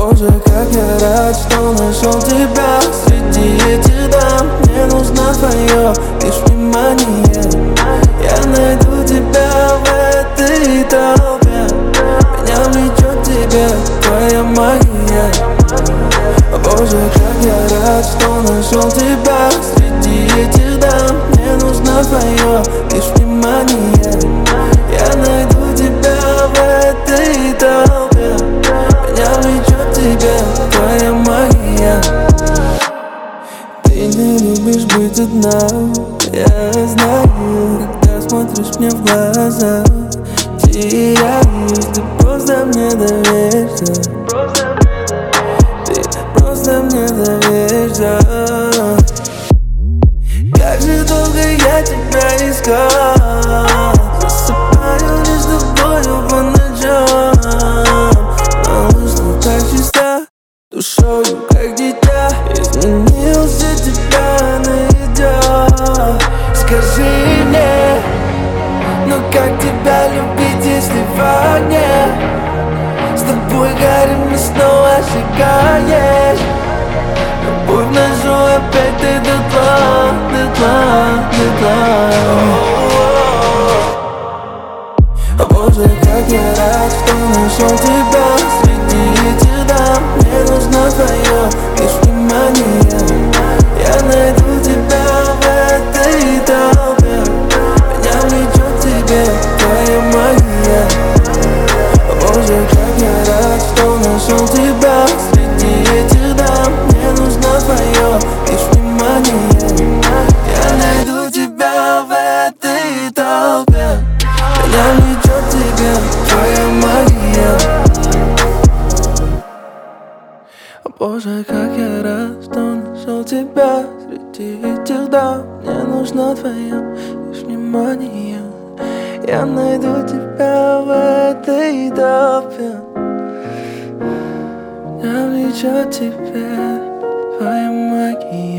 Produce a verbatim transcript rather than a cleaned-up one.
Боже, как я рад, что нашел тебя среди этих дам. Мне нужно твое лишь внимание. Я найду тебя в этой толпе. Меня влечет к тебе твоя магия. Боже, как я рад, что нашел тебя среди этих дам. Мне нужно твое лишь внимание. Я найду тебя в этой толпе. Меня влечет к тебе твоя магия. Ты не любишь быть одна, я знаю. Когда смотришь мне в глаза, теряюсь. Ты просто мне доверься. Ты просто мне доверься. Как же долго я тебя искал. Засыпаю лишь с тобою по ночам. Малыш, ты так чиста душою, как дитя. Изменился, тебя найдет. Скажи мне, ну как тебя любить, если в огне с тобой горим и снова сжигаешь. Любовь нашу опять ты дотла, дотла, дотла. Боже, как я рад, что нашел тебя среди этих дам. Мне нужно твое лишь внимание. Я найду тебя в этой толпе. Меня влечет к тебе твоя магия. Боже, как я рад, что нашел тебя среди этих дам. Мне нужно твое лишь внимание. Я найду тебя в этой толпе. Меня влечет к тебе твоя магия. Боже, как я рад, что нашел тебя среди этих дам. Мне нужно твое лишь внимание. Я найду тебя в этой толпе. Меня влечет к тебе твоя магия.